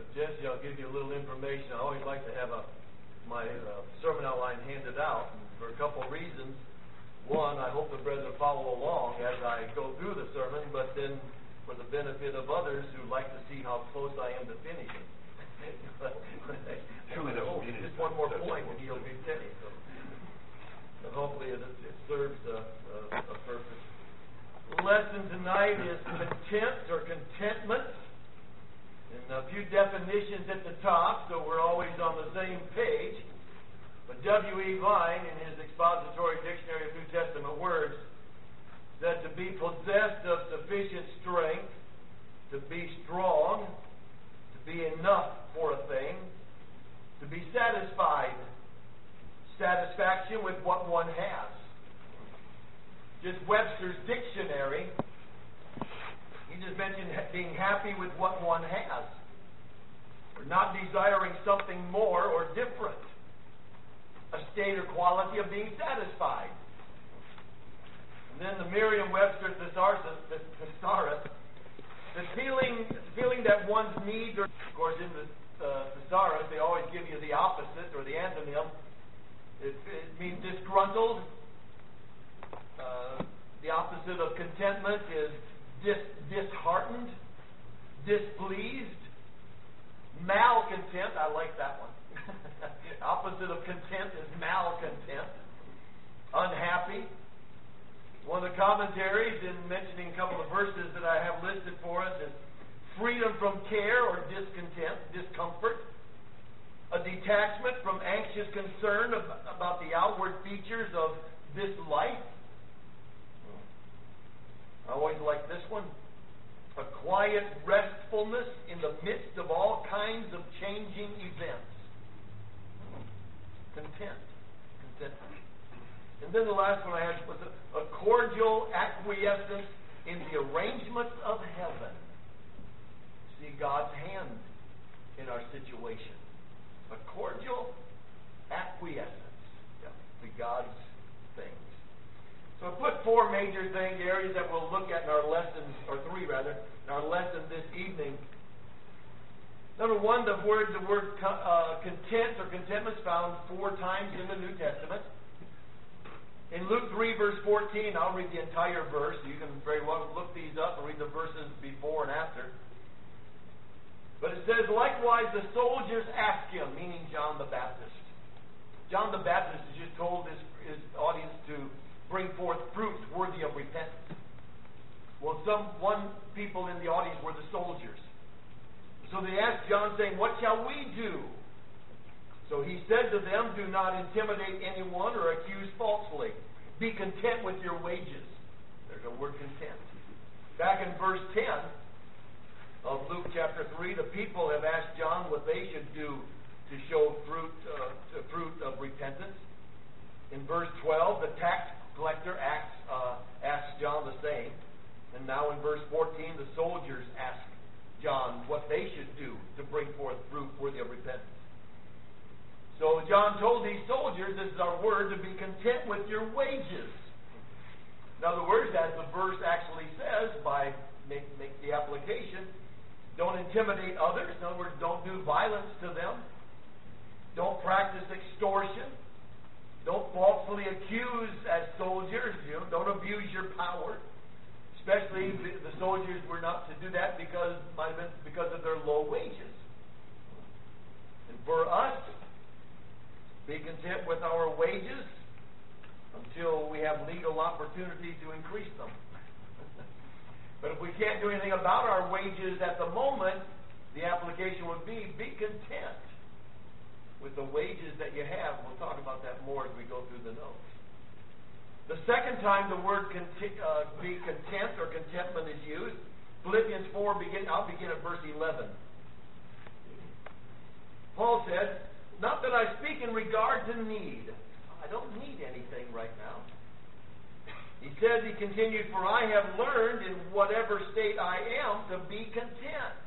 Jesse, I'll give you a little information. I always like to have my sermon outline handed out, and for a couple of reasons. One, I hope the brethren follow along as I go through the sermon, but then for the benefit of others who like to see how close I am to finishing. Just one more point and he'll be finished. So, and hopefully it serves a purpose. The lesson tonight is content or contentment. And a few definitions at the top, so we're always on the same page. But W.E. Vine, in his expository dictionary of New Testament words, said to be possessed of sufficient strength, to be strong, to be enough for a thing, to be satisfied, satisfaction with what one has. Just Webster's dictionary, he just mentioned being happy with what one has, or not desiring something more or different, a state or quality of being satisfied. And then the Merriam-Webster thesaurus, the feeling that one's needs are, of course, in the thesaurus, they always give you the opposite or the antonym. It means disgruntled. The opposite of contentment is disheartened, displeased, malcontent. I like that one. Opposite of content is malcontent, unhappy. One of the commentaries in mentioning a couple of verses that I have listed for us is freedom from care or discontent, discomfort, a detachment from anxious concern about the outward features of this life. I always like this one. A quiet restfulness in the midst of all kinds of changing events. Contentment. And then the last one I had was a cordial acquiescence in the arrangements of heaven. See God's hand in our situation. A cordial acquiescence to God's things. So I put four major areas that we'll look at in our lessons, or three rather, in our lesson this evening. Number one, the word content or contentment is found 4 times in the New Testament. In Luke 3, verse 14, I'll read the entire verse. You can very well look these up and read the verses before and after. But it says, likewise the soldiers asked him, meaning John the Baptist. John the Baptist has just told his audience to bring forth fruit worthy of repentance. Well, one people in the audience were the soldiers. So they asked John, saying, what shall we do? So he said to them, do not intimidate anyone or accuse falsely. Be content with your wages. There's a word content. Back in verse 10 of Luke chapter 3, the people have asked John what they should do to show fruit of repentance. In verse 12, the tax collector asks John the same. And now in verse 14, the soldiers ask John what they should do to bring forth fruit worthy of repentance. So John told these soldiers, this is our word, to be content with your wages. In other words, as the verse actually says, by make the application, don't intimidate others. In other words, don't do violence to them. Don't practice extortion. Don't falsely accuse as soldiers. Don't abuse your power. Especially the soldiers were not to do that because of their low wages. And for us, be content with our wages until we have legal opportunity to increase them. But if we can't do anything about our wages at the moment, the application would be content with the wages that you have. We'll talk about that more as we go through the notes. The second time the word be content or contentment is used, Philippians 4, I'll begin at verse 11. Paul said, not that I speak in regard to need. I don't need anything right now. He says, he continued, for I have learned in whatever state I am to be content.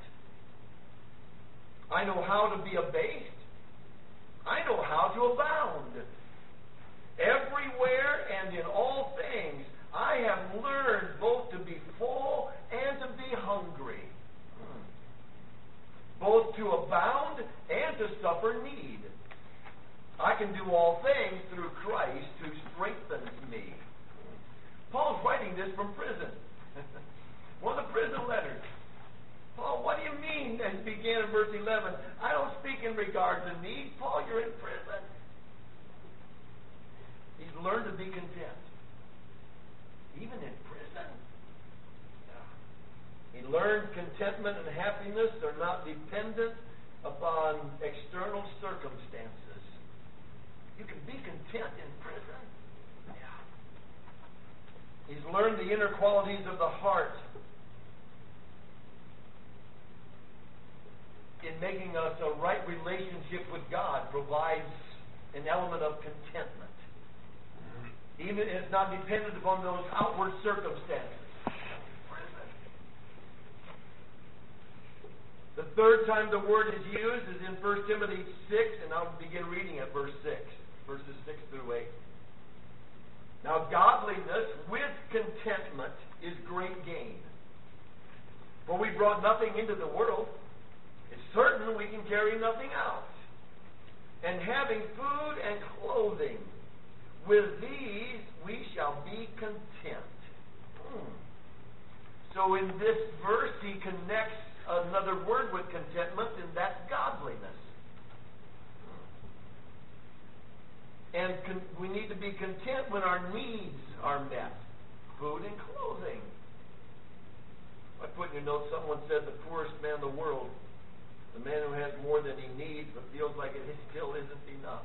I know how to be abased. I know how to abound. Everywhere and in all things, I have learned both to be full and to be hungry. both to abound and to suffer need. I can do all things through Christ who strengthens me. Paul's writing this from prison. One of the prison letters. Paul, what do you mean? And he began in verse 11. I don't speak in regard to need. Paul, you're in prison. He's learned to be content. Even in prison. He learned contentment and happiness are not dependent upon external circumstances. You can be content in prison. Yeah. He's learned the inner qualities of the heart in making us a right relationship with God provides an element of contentment. Even it's not dependent upon those outward circumstances. The third time the word is used is in 1 Timothy 6, and I'll begin reading at verses 6 through 8. Now, godliness with contentment is great gain. For we brought nothing into the world. It's certain we can carry nothing out. And having food and clothing, with these we shall be content. So in this verse, he connects another word with contentment, and that's godliness. And we need to be content when our needs are met. Food and clothing. I put in your notes, someone said the poorest man in the world, the man who has more than he needs but feels like it still isn't enough.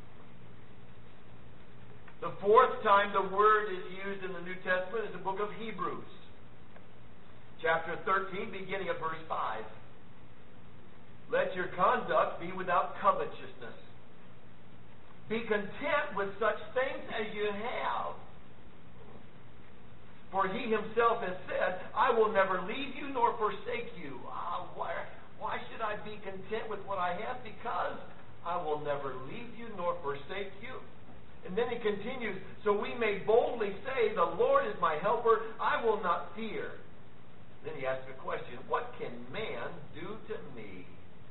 The fourth time the word is used in the New Testament is the book of Hebrews. Chapter 13, beginning at verse 5. Let your conduct be without covetousness. Be content with such things as you have. For he himself has said, I will never leave you nor forsake you. Why should I be content with what I have? Because I will never leave you nor forsake you. And then he continues, so we may boldly say, the Lord is my helper, I will not fear. Then he asks a question, what can man do to me?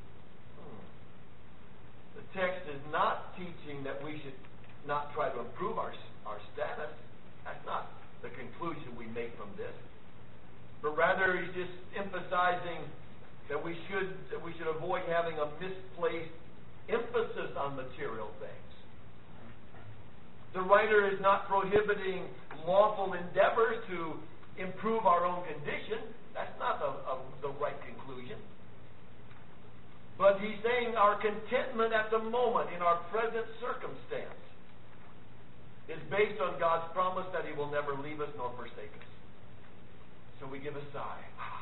The text is not teaching that we should not try to improve our status. That's not the conclusion we make from this. But rather he's just emphasizing that we should avoid having a misplaced emphasis on material things. The writer is not prohibiting lawful endeavors to improve our own condition. That's not the right conclusion. But he's saying our contentment at the moment in our present circumstance is based on God's promise that he will never leave us nor forsake us. So we give a sigh.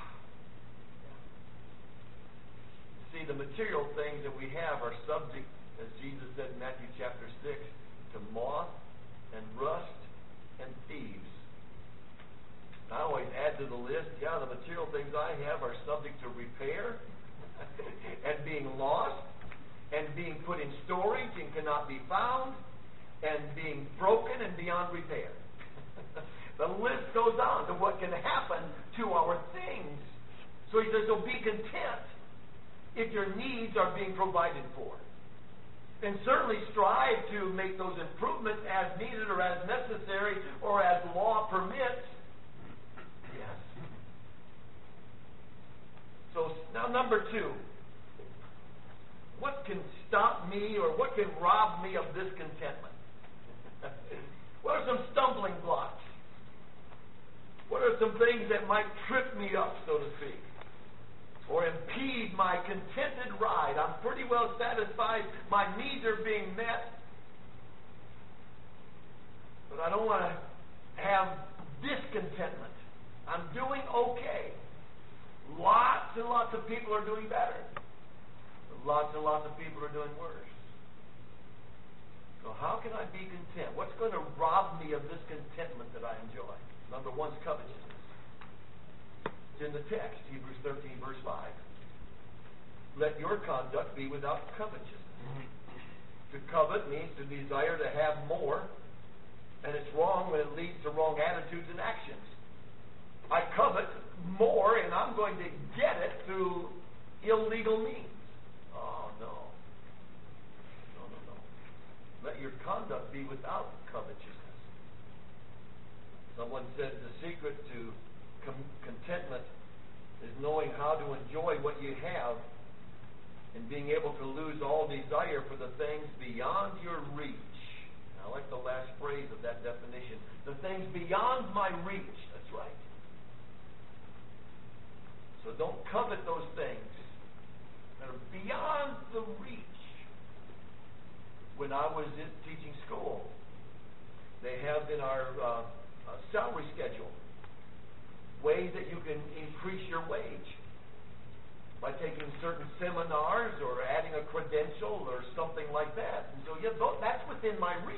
See, the material things that we have are subject, as Jesus said in Matthew chapter 6, to moth and rust and thieves. I always add to the list, the material things I have are subject to repair and being lost and being put in storage and cannot be found and being broken and beyond repair. The list goes on to what can happen to our things. So he says, so be content if your needs are being provided for. And certainly strive to make those improvements as needed or as necessary or as law permits. Yes. So now number 2. What can stop me or what can rob me of this contentment? What are some stumbling blocks? What are some things that might trip me up, so to speak? Or impede my contented ride? I'm pretty well satisfied. My needs are being met. But I don't want to have discontentment. I'm doing okay. Lots and lots of people are doing better. But lots and lots of people are doing worse. So how can I be content? What's going to rob me of this contentment that I enjoy? Number 1 is covetousness. It's in the text, Hebrews 13, verse 5. Let your conduct be without covetousness. To covet means to desire to have more, and it's wrong when it leads to wrong attitudes and actions. I covet more, and I'm going to get it through illegal means. Oh, no. No, no, no. Let your conduct be without covetousness. Someone said the secret to contentment is knowing how to enjoy what you have and being able to lose all desire for the things beyond your reach. I like the last phrase of that definition. The things beyond my reach. That's right. So don't covet those things that are beyond the reach. When I was in teaching school, they have in our salary schedule ways that you can increase your wage by taking certain seminars or adding a credential or something like that. And so, yeah, that's within my reach.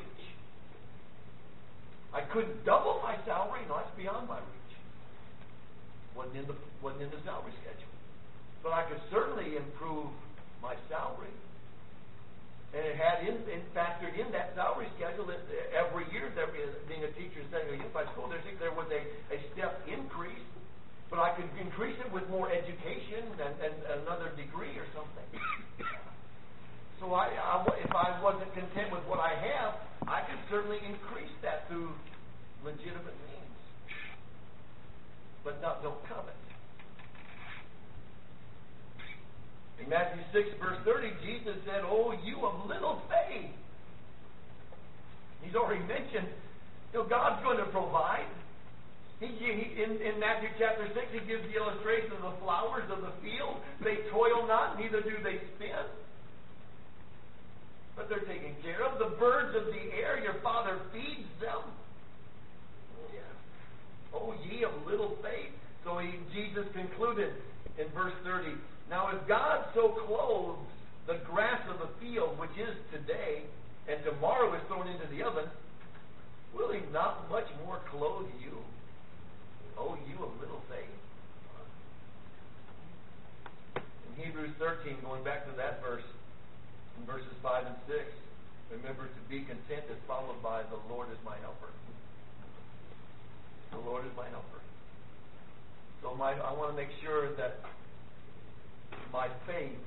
I couldn't double my salary. No, that's beyond my reach. Wasn't in the salary schedule. But I could certainly improve my salary. And it had factored in that salary schedule that every year, being a teacher and studying a unified school district, there was a step increase. But I could increase it with more education and another degree or something. So if I wasn't content with what I have, I could certainly increase that through legitimate means. But don't covet. In Matthew 6, verse 30, Jesus said, "Oh, you of little faith." He's already mentioned, God's going to provide. In Matthew chapter 6, he gives the illustration of the flowers of the field. They toil not, neither do they spin. But they're taken care of. The birds of the air, your Father feeds them. Yeah. Oh, ye of little faith. So Jesus concluded in verse 30, "Now if God so clothes the grass of the field, which is today, and tomorrow is thrown into the oven, will he not much more clothe you? Oh, you of little faith." In Hebrews 13, going back to that verse, in verses 5 and 6, remember to be content is followed by the Lord is my helper. The Lord is my helper. So I want to make sure that my faith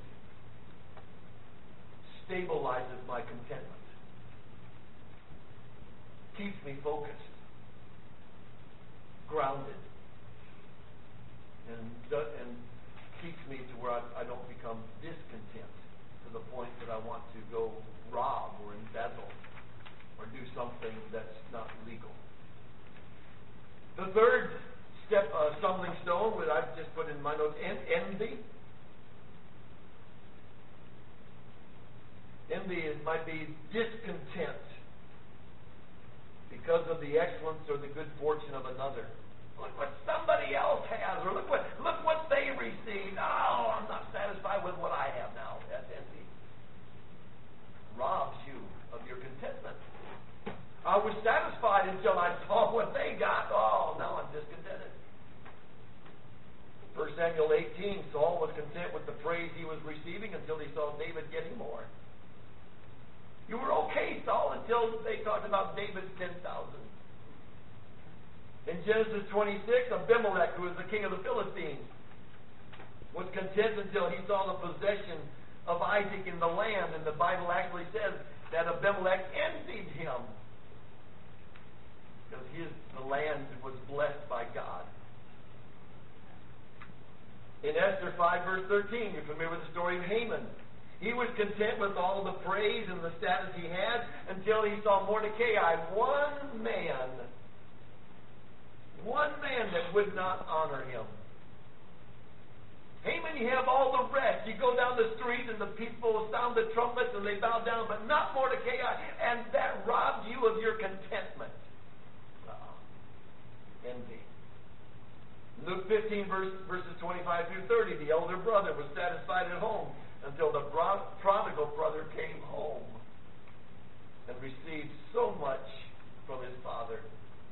stabilizes my contentment, keeps me focused, grounded, and keeps me to where I don't become discontent to the point that I want to go rob or embezzle or do something that's not legal. The third step, stumbling stone, what I've just put in my notes, envy. Envy might be discontent because of the excellence or the good fortune of another. Look what somebody else has, or look what they received. Oh, I'm not satisfied with what I have now. That's envy. Robs you of your contentment. I was satisfied until I saw what they got. Oh, now I'm discontented. 1 Samuel 18, Saul was content with the praise he was receiving until he saw David getting more. You were okay, Saul, until they talked about David's 10,000. In Genesis 26, Abimelech, who was the king of the Philistines, was content until he saw the possession of Isaac in the land. And the Bible actually says that Abimelech envied him because the land was blessed by God. In Esther 5, verse 13, you're familiar with the story of Haman. He was content with all the praise and the status he had until he saw Mordecai, one man that would not honor him. Haman, you have all the rest. You go down the street and the people sound the trumpets and they bow down, but not Mordecai, and that robs you of your contentment. Envy. Luke 15, verses 25 through 30, the elder brother was satisfied at home until the prodigal brother came home and received so much from his father.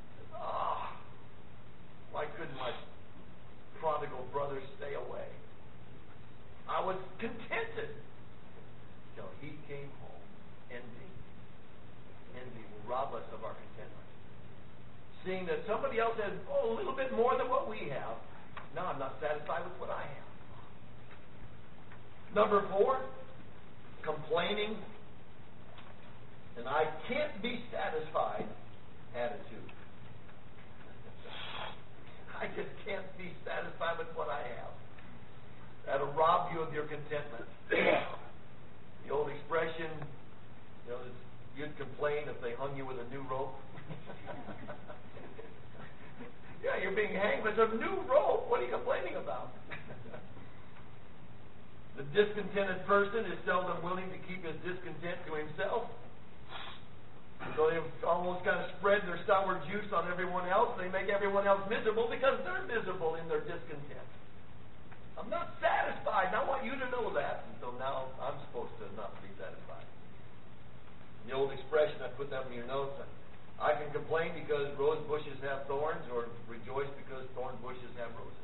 Why couldn't my prodigal brother stay away? I was contented till he came home. Envy. Envy will rob us of our contentment. Seeing that somebody else has a little bit more than what we have. No, I'm not satisfied with what I have. Number 4, complaining and I can't be satisfied attitude. I just can't be satisfied with what I have. That'll rob you of your contentment. The old expression, you'd complain if they hung you with a new rope. Yeah, you're being hanged with a new rope. What are you complaining about? The discontented person is seldom willing to keep his discontent to himself. So they almost kind of spread their sour juice on everyone else. They make everyone else miserable because they're miserable in their discontent. I'm not satisfied, and I want you to know that. And so now I'm supposed to not be satisfied. The old expression, I put that in your notes, I can complain because rose bushes have thorns, or rejoice because thorn bushes have roses.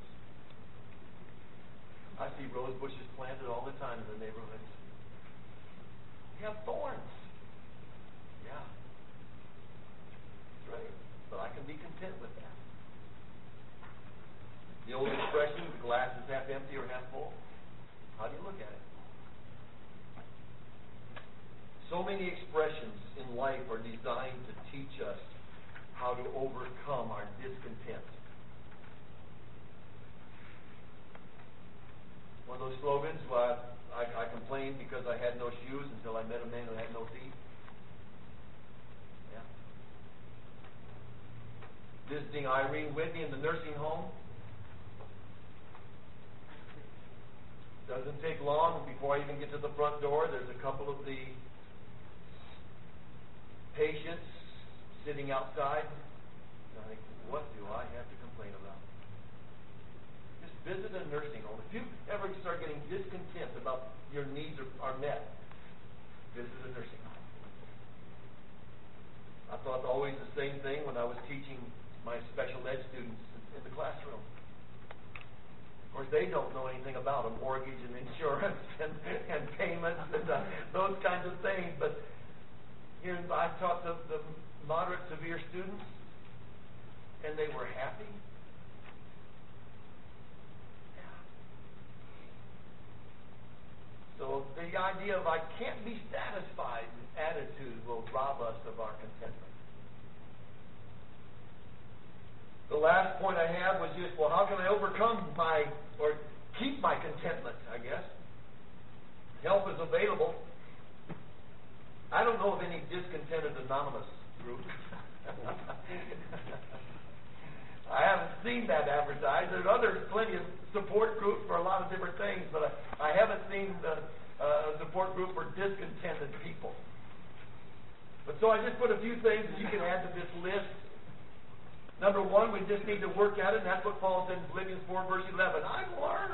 I see rose bushes planted all the time in the neighborhoods. You have thorns. Yeah. That's right. But I can be content with that. The old expression, the glass is half empty or half full. How do you look at it? So many expressions in life are designed to teach us how to overcome our discontent. One of those slogans, I complained because I had no shoes until I met a man who had no feet. Yeah. Visiting Irene Whitney in the nursing home. Doesn't take long before I even get to the front door. There's a couple of the patients sitting outside. And I think, what do I have to complain about? Just visit a nursing home. If you ever start getting discontent about your needs are met, visit a nursing home. I thought always the same thing when I was teaching my special ed students in the classroom. Of course, they don't know anything about a mortgage and insurance and payments and those kinds of things. But here I taught the moderate, severe students, and they were happy. Yeah. So the idea of I can't be satisfied attitude will rob us of our contentment. The last point I had was just, how can I overcome or keep my contentment, I guess? Help is available. I don't know of any discontented anonymous group. I haven't seen that advertised. There's plenty of support groups for a lot of different things, but I haven't seen the support group for discontented people. But so I just put a few things that you can add to this list. Number 1, we just need to work at it, and that's what Paul said in Philippians 4, verse 11. I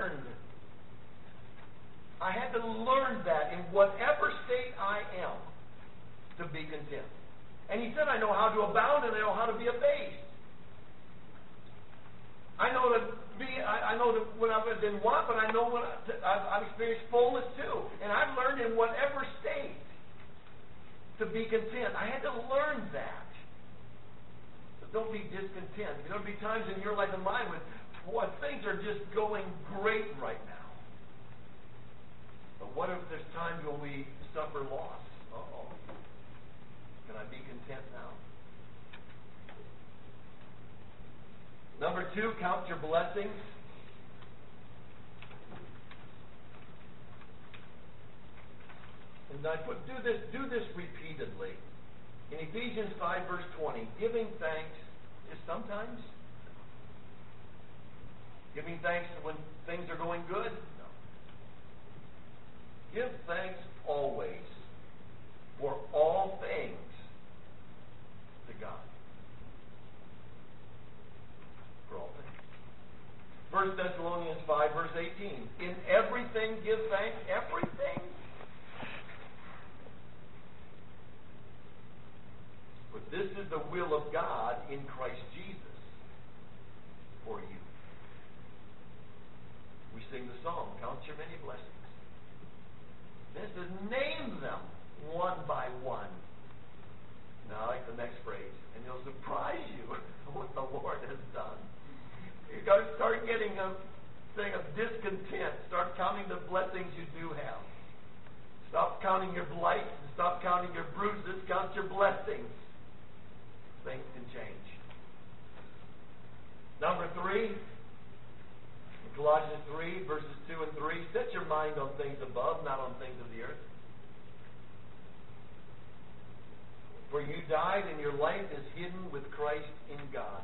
had to learn that in whatever state I am to be content. And he said, I know how to abound and I know how to be abased. I know that when I was in want, but I know when I've experienced fullness too. And I've learned in whatever state to be content. I had to learn that. Don't be discontent. There'll be times in your life and mine when things are just going great right now. But what if there's times when we suffer loss? Uh-oh. Can I be content now? Number 2, count your blessings. And I put do this repeatedly. In Ephesians 5, verse 20, giving thanks is sometimes. Giving thanks when things are going good? No. Give thanks always for all things to God. For all things. 1 Thessalonians 5, verse 18. In everything give thanks. Everything. But this is the will of God in Christ Jesus for you. We sing the song, count your many blessings. This is name them one by one. Now I like the next phrase, and it'll surprise you what the Lord has done. You're going to start getting thing of discontent. Start counting the blessings you do have. Stop counting your blights and stop counting your bruises. Count your blessings. Things can change. Number 3, in Colossians 3, verses 2 and 3, set your mind on things above, not on things of the earth. For you died, and your life is hidden with Christ in God.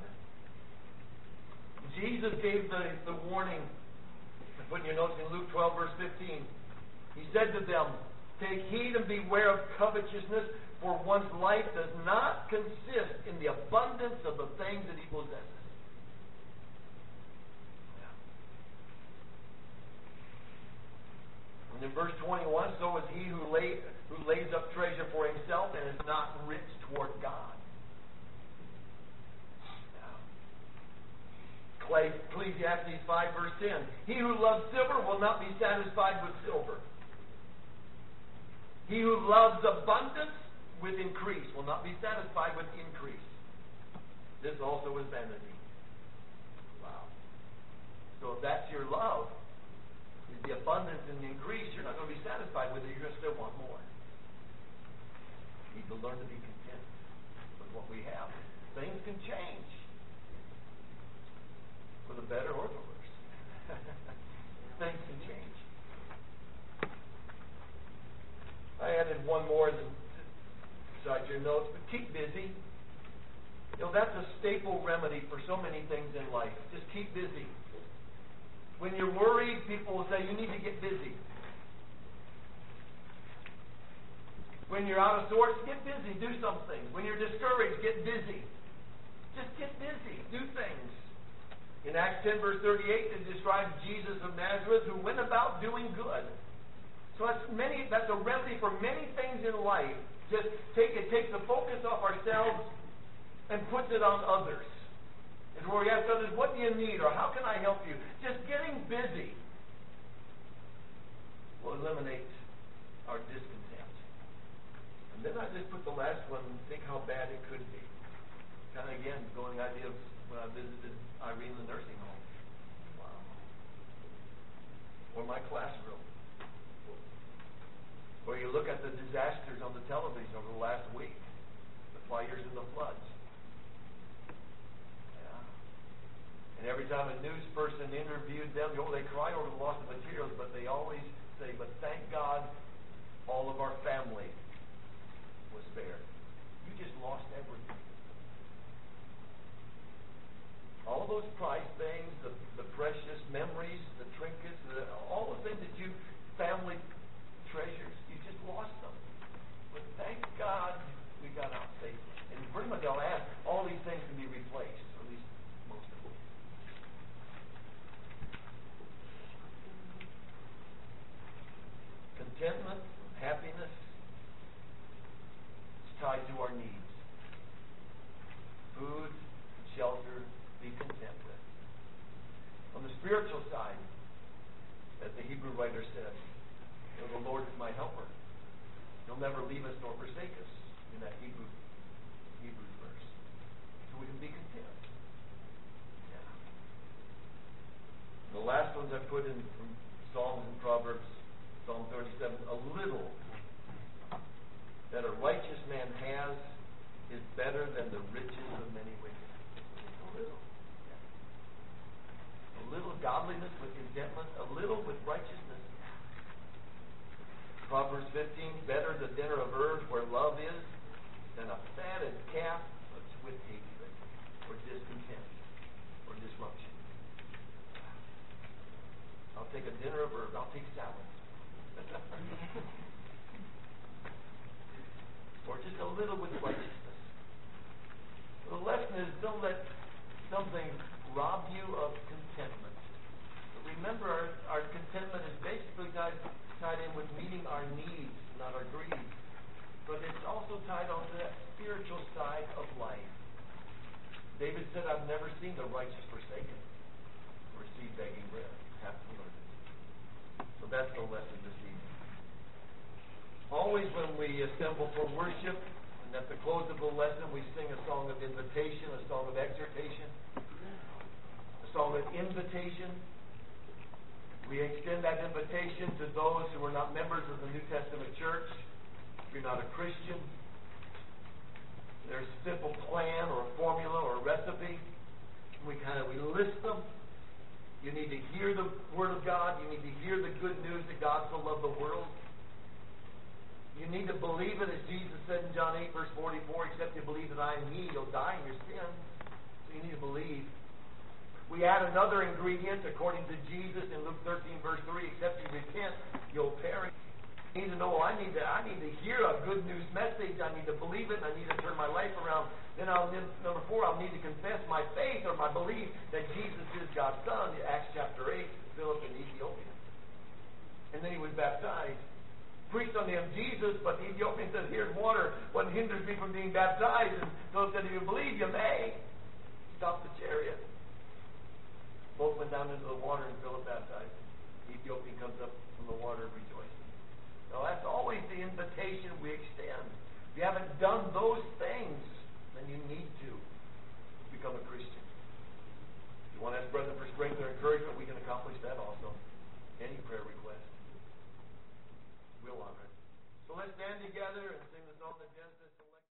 Jesus gave the warning. Put in your notes in Luke 12, verse 15. He said to them, take heed and beware of covetousness, for one's life does not consist in the abundance of the things that he possesses. And in verse 21, so is he who lays up treasure for himself and is not rich toward God. Ecclesiastes 5, verse 10. He who loves silver will not be satisfied with silver. He who loves abundance with increase will not be satisfied with increase. This also is vanity. Wow. So if that's your love, is the abundance and the increase, you're not going to be satisfied with it. You're going to still want more. You need to learn to be content with what we have. Things can change. For the better or the worse. Things can change. I added one more inside your notes, but keep busy. You know, that's a staple remedy for so many things in life. Just keep busy. When you're worried, people will say, you need to get busy. When you're out of sorts, get busy. Do something. When you're discouraged, get busy. Just get busy. Do things. In Acts 10, verse 38, it describes Jesus of Nazareth who went about doing good. So that's a remedy for many things in life. Just it takes the focus off ourselves and puts it on others. It's where we ask others, what do you need? Or how can I help you? Just getting busy will eliminate our discontent. And then I just put the last one, think how bad it could be. Kind of, again, going idea of when I visited Irene in the nursing home. Wow. Or my classroom. Or you look at the disasters on the television over the last week. The fires and the floods. Yeah. And every time a news person interviewed them, they cry over the loss of materials, but they always say, but thank God all of our family was spared. You just lost everything. All those prized things, the precious memories, the trinkets, all the things that you family treasures, you just lost them. But thank God we got out safely. And pretty much I'll ask, all these things can be replaced, or at least most of them. Contentment, happiness, is tied to our needs. Food, shelter, be content with. On the spiritual side, as the Hebrew writer said, the Lord is my helper. He'll never leave us nor forsake us in that Hebrews verse. So we can be content. Yeah. The last ones I put in from Psalms and Proverbs, Psalm 37, a little that a righteous man has is better than the riches of many wicked. A little. A little godliness with contentment, a little with righteousness. Proverbs 15, better the dinner of herbs where love is than a fatted calf with hatred or discontent or disruption. I'll take a dinner of herbs. I'll take salad. Or just a little with righteousness. The lesson is don't let something rob you of contentment. But remember, our contentment is basically tied in with meeting our needs, not our greed. But it's also tied on to that spiritual side of life. David said, I've never seen the righteous forsaken or seed begging bread. Have to learn it. So that's the lesson this evening. Always when we assemble for worship, and at the close of the lesson, we sing a song of invitation, a song of exhortation, a song of invitation. We extend that invitation to those who are not members of the New Testament church. If you're not a Christian, there's a simple plan or a formula or a recipe. We list them. You need to hear the Word of God. You need to hear the good news that God so loved the world. You need to believe it, as Jesus said in John 8, verse 44, except you believe that I am He, you'll die in your sins. So you need to believe. We add another ingredient according to Jesus in Luke 13, verse 3, except you repent, you'll perish. You need to know, I need to hear a good news message. I need to believe it, and I need to turn my life around. Then number 4, I'll need to confess my faith or my belief that Jesus is God's Son. Acts chapter 8, Philip in Ethiopia. And then he was baptized. Preached on him Jesus, but the Ethiopian said, here's water. What hinders me from being baptized? And Philip said, if you believe, you may. Stop the chariot. Both went down into the water, and Philip baptized. The Ethiopian comes up from the water rejoicing. So that's always the invitation we extend. If you haven't done those things, then you need to become a Christian. If you want to ask Brother for strength or encouragement, we can accomplish that also. Any prayer request. We'll honor it. So let's stand together and sing.